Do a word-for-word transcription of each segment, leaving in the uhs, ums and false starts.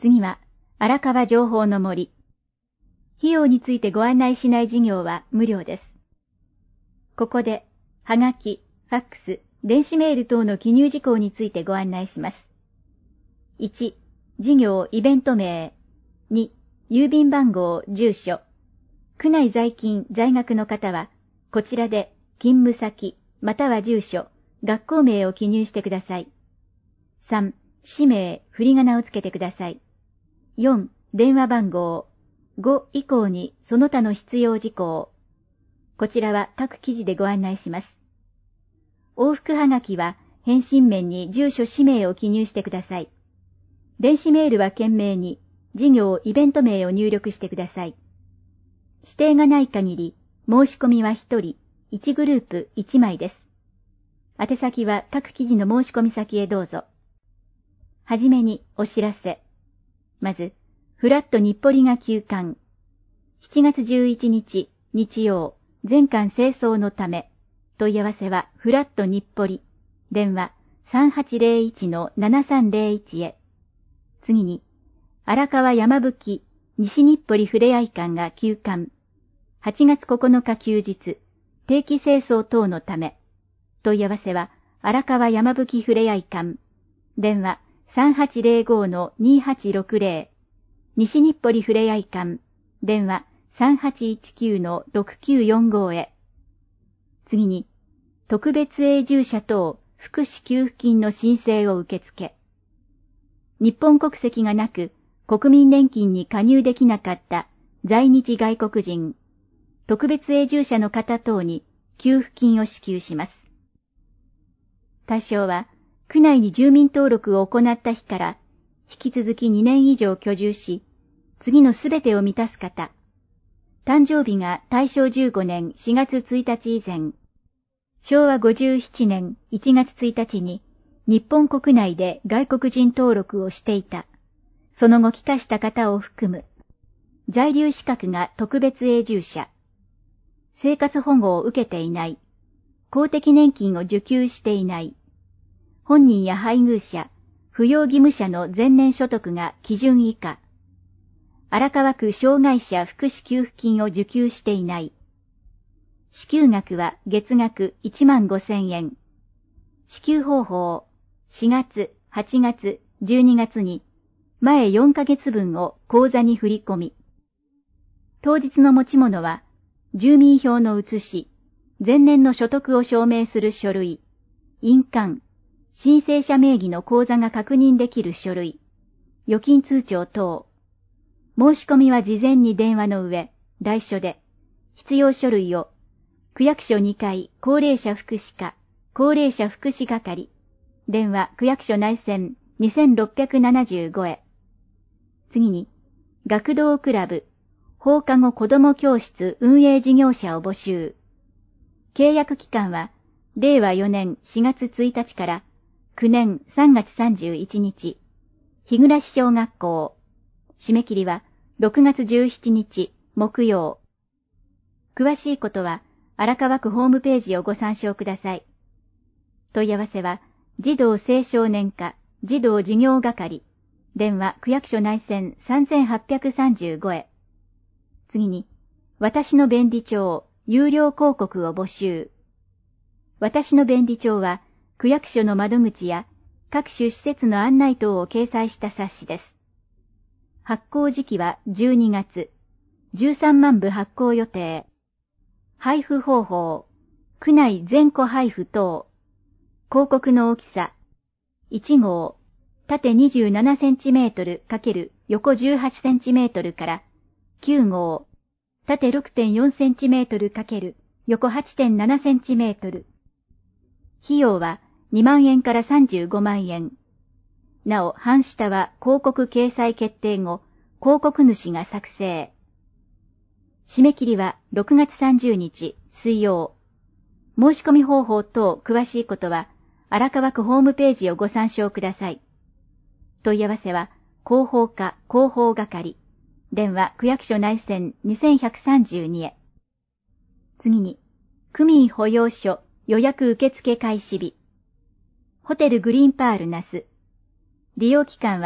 次は、荒川情報の森。費用についてご案内しない事業は無料です。ここで、はがき、ファックス、電子メール等の記入事項についてご案内します。いち、事業イベント名。に、郵便番号、住所。区内在勤、在学の方は、こちらで勤務先、または住所、学校名を記入してください。さん、氏名、振り仮名をつけてください。よん、電話番号。ご以降にその他の必要事項。こちらは各記事でご案内します。往復はがきは返信面に住所氏名を記入してください。電子メールは件名に事業イベント名を入力してください。指定がない限り申し込みはひとり、いちグループいちまいです。宛先は各記事の申し込み先へどうぞ。はじめにお知らせ。まず、フラット日暮里が休館。しちがつじゅういちにち、日曜、全館清掃のため、問い合わせはフラット日暮里、電話 さんはちゼロいちのななさんゼロいち へ。次に、荒川山吹西日暮里ふれあい館が休館。はちがつここのか休日、定期清掃等のため、問い合わせは荒川山吹ふれあい館、電話 さんはちゼロごのにはちろくゼロ、西日暮里ふれあい館、電話 さんはちいちきゅうのろくきゅうよんご へ。次に、特別永住者等福祉給付金の申請を受付。日本国籍がなく、国民年金に加入できなかった在日外国人、特別永住者の方等に給付金を支給します。対象は、区内に住民登録を行った日から、引き続きにねん以上居住し、次のすべてを満たす方。誕生日が大正じゅうごねんしがつついたち以前。しょうわごじゅうななねんいちがつついたちに日本国内で外国人登録をしていた。その後帰化した方を含む。在留資格が特別永住者。生活保護を受けていない。公的年金を受給していない。本人や配偶者、扶養義務者の前年所得が基準以下。荒川区障害者福祉給付金を受給していない。支給額は月額いちまんごせんえん。支給方法、しがつ、はちがつ、じゅうにがつに前よんかげつぶんを口座に振り込み。当日の持ち物は、住民票の写し、前年の所得を証明する書類、印鑑、申請者名義の口座が確認できる書類、預金通帳等。申し込みは事前に電話の上、来所で、必要書類を、区役所にかい高齢者福祉課、高齢者福祉係、電話区役所内線にせんろっぴゃくななじゅうごへ。次に、学童クラブ、放課後子ども教室運営事業者を募集。契約期間は、れいわよねんしがつついたちからくねんさんがつさんじゅういちにち、日暮小学校。締め切りはろくがつじゅうしちにち木曜。詳しいことは荒川区ホームページをご参照ください。問い合わせは児童青少年課児童事業係、電話区役所内線さんぜんはっぴゃくさんじゅうごへ。次に、私の便利帳有料広告を募集。私の便利帳は区役所の窓口や各種施設の案内等を掲載した冊子です。発行時期はじゅうにがつ、じゅうさんまんぶ発行予定。配布方法、区内全戸配布等。広告の大きさ、いちごう、縦にじゅうななセンチメートル×横じゅうはちセンチメートルからきゅうごう、縦 ろくてんよんセンチメートル×横 はちてんななセンチメートル。費用はにまんえんからさんじゅうごまんえん。なお、半下は広告掲載決定後、広告主が作成。締め切りはろくがつさんじゅうにち水曜。申し込み方法等詳しいことは、荒川区ホームページをご参照ください。問い合わせは、広報課広報係、電話区役所内線にせんひゃくさんじゅうにへ。次に、区民保養所予約受付開始日。ホテルグリーンパール那須。利用期間は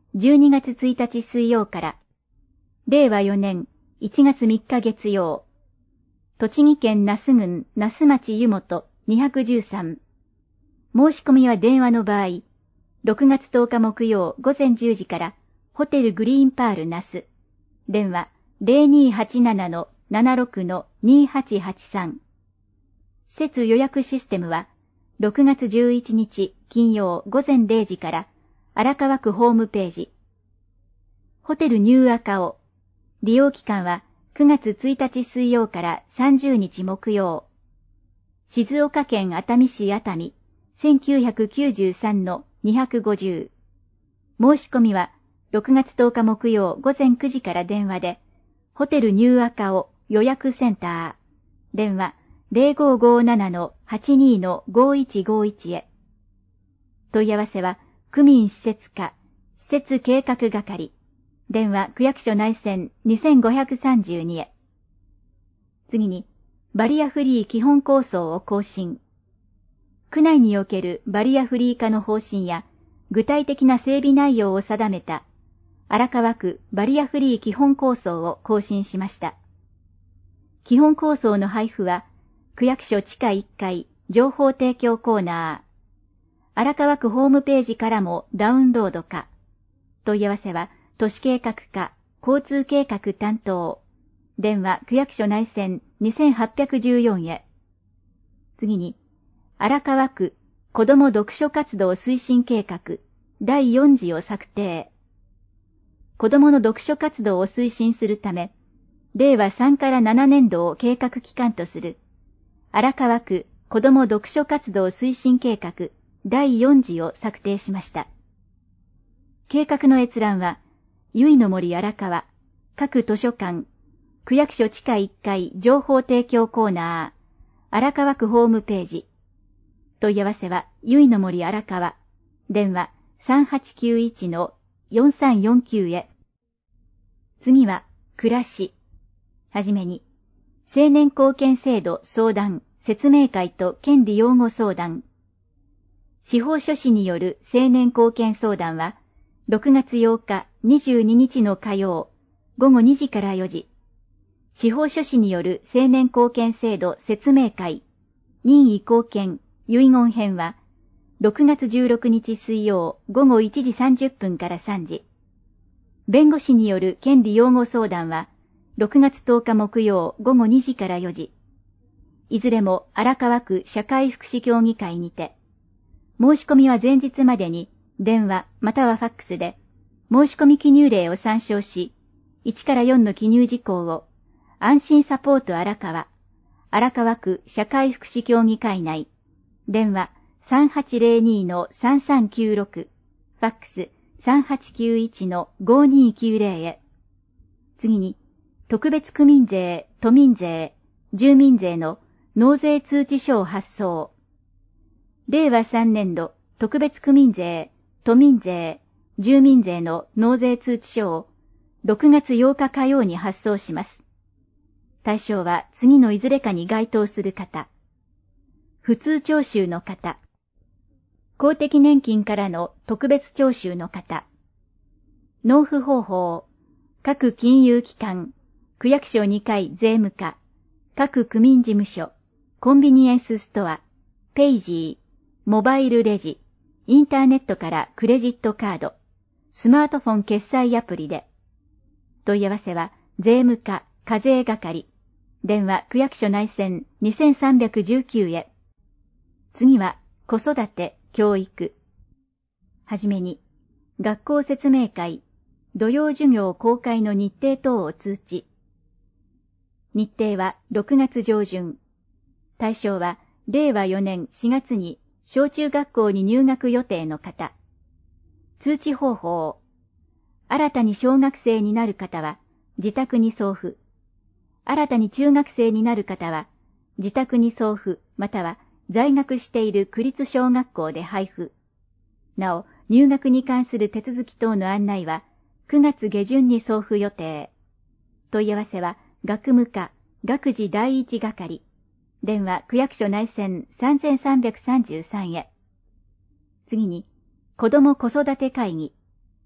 じゅうにがつついたち水曜から、れいわよねんいちがつみっか月曜、栃木県那須郡那須町湯本にひゃくじゅうさん。申し込みは電話の場合、ろくがつとおか木曜午前じゅうじから、ホテルグリーンパール那須。電話 ゼロにーはちななのななろくのにーはちはちさん。施設予約システムは、ろくがつじゅういちにち金曜午前れいじから、荒川区ホームページ。ホテルニューアカオ。利用期間はくがつついたち水曜からさんじゅうにち木曜。静岡県熱海市熱海、せんきゅうひゃくきゅうじゅうさんのにひゃくごじゅう。申し込みはろくがつとおか木曜午前くじから電話で、ホテルニューアカオ予約センター。電話 ゼロごーごーななのはちにーのごーいちごーいち へ。問い合わせは、区民施設課、施設計画係。電話区役所内線にせんごひゃくさんじゅうにへ。次に、バリアフリー基本構想を更新。区内におけるバリアフリー化の方針や、具体的な整備内容を定めた、荒川区バリアフリー基本構想を更新しました。基本構想の配布は、区役所地下いっかい情報提供コーナー。荒川区ホームページからもダウンロードか。問い合わせは、都市計画課、交通計画担当。電話区役所内線にせんはっぴゃくじゅうよんへ。次に、荒川区子ども読書活動推進計画だいよんじを策定。子どもの読書活動を推進するため、れいわさんからななねんどを計画期間とする、荒川区子ども読書活動推進計画だいよんじを策定しました。計画の閲覧は、ゆいの森荒川、各図書館、区役所地下いっかい情報提供コーナー、荒川区ホームページ。問い合わせは、ゆいの森荒川、電話 さんはちきゅういちのよんさんよんきゅう へ。次は、暮らし。はじめに、青年貢献制度相談、説明会と権利擁護相談。司法書士による青年貢献相談は、ろくがつようかにじゅうににちの火曜、ごごにじからよじ。司法書士による青年貢献制度説明会、任意貢献、遺言編は、ろくがつじゅうろくにち水曜ごごいちじさんじゅっぷんからさんじ。弁護士による権利擁護相談は、ろくがつとおか木曜ごごにじからよじ。いずれも荒川区社会福祉協議会にて、申し込みは前日までに、電話またはファックスで、申し込み記入例を参照し、いちからよんの記入事項を、安心サポート荒川、荒川区社会福祉協議会内、電話 さんはちゼロにのさんさんきゅうろく、ファックス さんはちきゅういちのごにきゅうゼロ へ。次に、特別区民税、都民税、住民税の納税通知書を発送。れいわさんねんど特別区民税、都民税、住民税の納税通知書をろくがつようか火曜に発送します。対象は次のいずれかに該当する方。普通徴収の方。公的年金からの特別徴収の方。納付方法。各金融機関、区役所にかい税務課、各区民事務所、コンビニエンスストア、ペイジー、モバイルレジ、インターネットからクレジットカード、スマートフォン決済アプリで。問い合わせは、税務課、課税係、電話区役所内線にせんさんびゃくじゅうきゅうへ。次は、子育て、教育。はじめに、学校説明会、土曜授業公開の日程等を通知。日程はろくがつ上旬。対象は、れいわよねんしがつに小中学校に入学予定の方。通知方法。新たに小学生になる方は、自宅に送付。新たに中学生になる方は、自宅に送付、または在学している区立小学校で配布。なお、入学に関する手続き等の案内は、くがつげじゅんに送付予定。問い合わせは、学務課、学事第一係。電話区役所内線さんさんさんさんへ。次に、子ども子育て会議。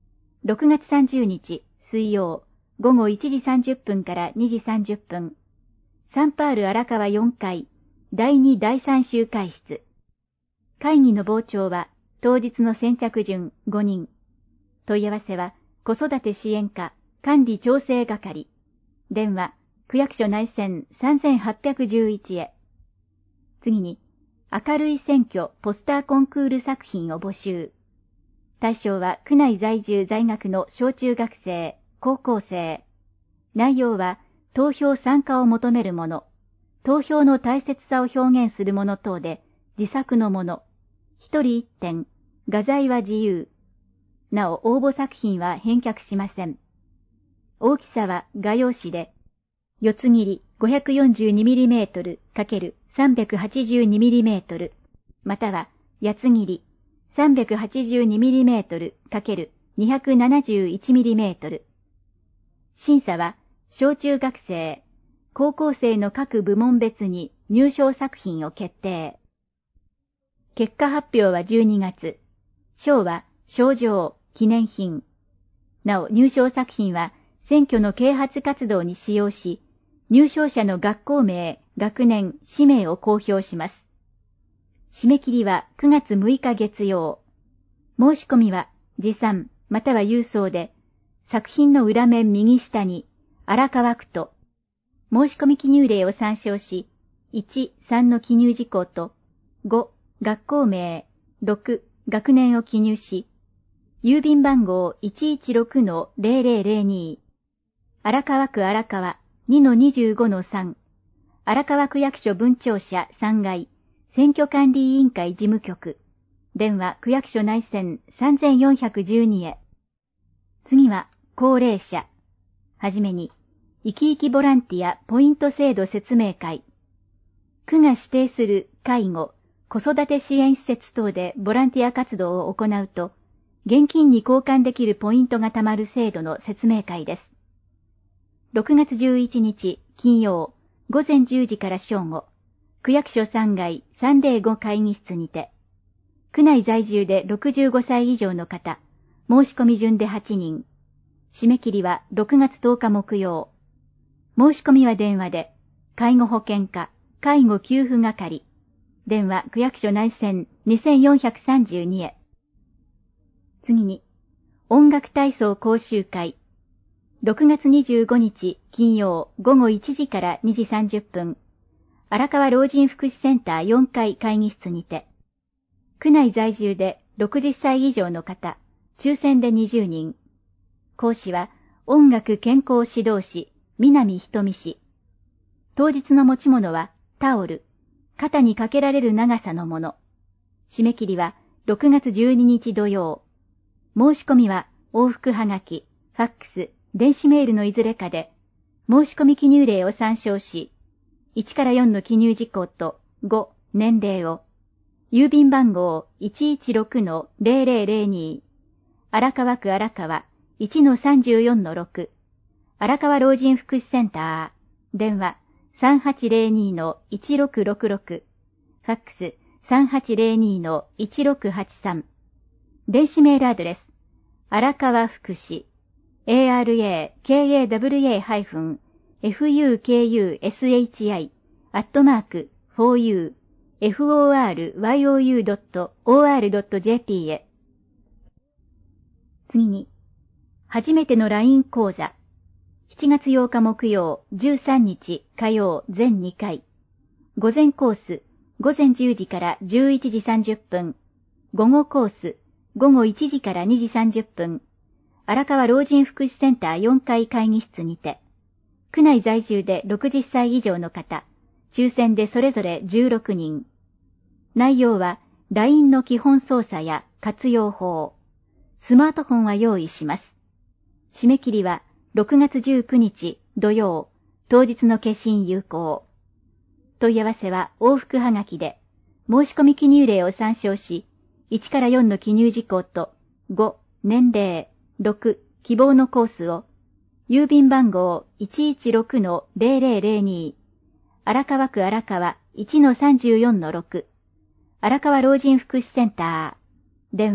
ろくがつさんじゅうにち水曜ごごいちじさんじゅっぷんからにじさんじゅっぷん、サンパール荒川よんかい、だいにだいさん集会室。会議の傍聴は当日の先着順ごにん。問い合わせは子育て支援課管理調整係。電話区役所内線さんはっぴゃくいちいちへ。次に、明るい選挙ポスターコンクール作品を募集。対象は区内在住在学の小中学生、高校生。内容は投票参加を求めるもの、投票の大切さを表現するもの等で自作のもの、一人一点、画材は自由。なお応募作品は返却しません。大きさは画用紙で、四つ切り ごひゃくよんじゅうにミリメートル×さんびゃくはちじゅうにミリメートル、または八つ切り さんびゃくはちじゅうにミリメートル×にひゃくななじゅういちミリメートル。審査は小中学生、高校生の各部門別に入賞作品を決定。結果発表はじゅうにがつ。賞は賞状、記念品。なお入賞作品は選挙の啓発活動に使用し、入賞者の学校名、学年、氏名を公表します。締め切りはくがつむいか月曜。申し込みは持参または郵送で、作品の裏面右下に荒川区と、申し込み記入例を参照し、いち、さんの記入事項と、ご、学校名、ろく、学年を記入し、郵便番号 いちいちろくのぜろぜろぜろに、荒川区荒川 にのにじゅうごのさん、荒川区役所分庁舎さんがい、選挙管理委員会事務局、電話区役所内線さんよんいちにへ。次は高齢者。はじめに、生き生きボランティアポイント制度説明会。区が指定する介護、子育て支援施設等でボランティア活動を行うと、現金に交換できるポイントが貯まる制度の説明会です。ろくがつじゅういちにち金曜ごぜんじゅうじから正午、区役所さんがいさんぜろご会議室にて、区内在住でろくじゅうごさい以上の方、申し込み順ではちにん、締め切りはろくがつとおか木曜。申し込みは電話で、介護保険課、介護給付係、電話区役所内線にせんよんひゃくさんじゅうにへ。次に、音楽体操講習会。ろくがつにじゅうごにち金曜ごごいちじからにじさんじゅっぷん、荒川老人福祉センターよんかい会議室にて、区内在住でろくじゅっさい以上の方、抽選でにじゅうにん。講師は音楽健康指導士、南ひとみ氏。当日の持ち物はタオル、肩にかけられる長さのもの。締め切りはろくがつじゅうににち土曜。申し込みは往復はがき、ファックス、電子メールのいずれかで、申し込み記入例を参照し、いちからよんの記入事項とご、年齢を、郵便番号 いちいちろくのぜろぜろぜろに、荒川区荒川 いちのさんじゅうよんのろく、荒川老人福祉センター、電話さんはちぜろにのいちろくろくろく、ファックスさんはちぜろにのいちろくはちさん、電子メールアドレス、荒川福祉、エーアールエーケーエーダブリューエー ハイフン エフユーケーユーエスエイチアイ アットマーク フォーユー フォーアールワイオーユー ドット オーアール ドット ジェーピー へ。次に、初めての ライン 講座。しちがつようか木曜、じゅうさんにち火曜全にかい。午前コース、ごぜんじゅうじからじゅういちじさんじゅっぷん。午後コース、ごごいちじからにじさんじゅっぷん。荒川老人福祉センターよんかい会議室にて、区内在住でろくじゅっさい以上の方、抽選でそれぞれじゅうろくにん。内容は ライン の基本操作や活用法。スマートフォンは用意します。締め切りはろくがつじゅうくにち土曜、当日の消印有効。問い合わせは往復はがきで、申し込み記入例を参照し、いちからよんの記入事項とご、年齢、ろく、希望のコースを、郵便番号 いちいちろくのぜろぜろぜろに、荒川区荒川 いちのさんじゅうよんのろく、荒川老人福祉センター、電話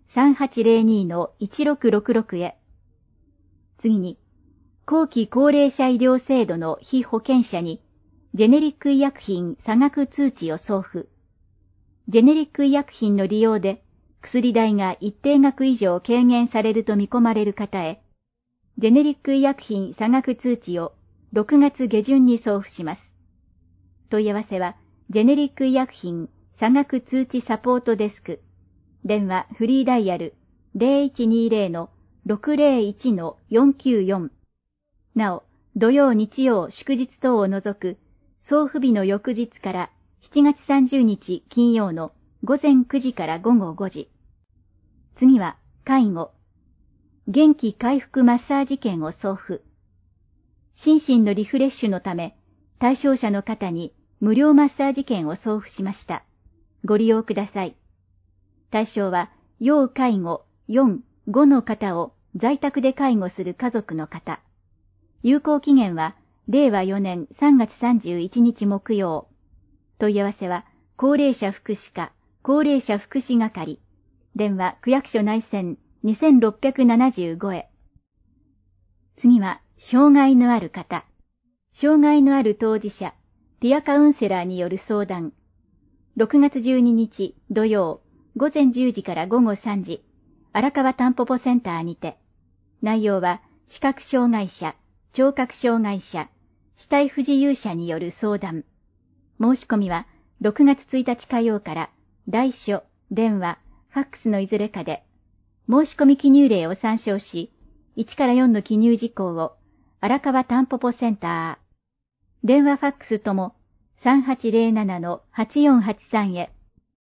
さんはちゼロにのいちろくろくろく へ。次に、後期高齢者医療制度の被保険者に、ジェネリック医薬品差額通知を送付。ジェネリック医薬品の利用で、薬代が一定額以上軽減されると見込まれる方へ、ジェネリック医薬品差額通知をろくがつ下旬に送付します。問い合わせは、ジェネリック医薬品差額通知サポートデスク、電話フリーダイヤル ゼロいちにゼロのろくゼロいちのよんきゅうよん。なお、土曜日曜祝日等を除く送付日の翌日からしちがつさんじゅうにち金曜の午前くじから午後ごじ。次は、介護。元気回復マッサージ券を送付。心身のリフレッシュのため、対象者の方に無料マッサージ券を送付しました。ご利用ください。対象は、要介護よん、ごの方を在宅で介護する家族の方。有効期限は、れいわよねんさんがつさんじゅういちにち木曜。問い合わせは、高齢者福祉課、高齢者福祉係。電話区役所内線にせんろっぴゃくななじゅうごへ。次は、障害のある方。障害のある当事者、ピアカウンセラーによる相談。ろくがつじゅうににち土曜、午前じゅうじから午後さんじ、荒川たんぽぽセンターにて。内容は、視覚障害者、聴覚障害者、肢体不自由者による相談。申し込みは、ろくがつついたち火曜から、来書、電話、ファックスのいずれかで、申し込み記入例を参照し、いちからよんの記入事項を、荒川たんぽぽセンター、電話ファックスともさんはちゼロななのはちよんはちさんへ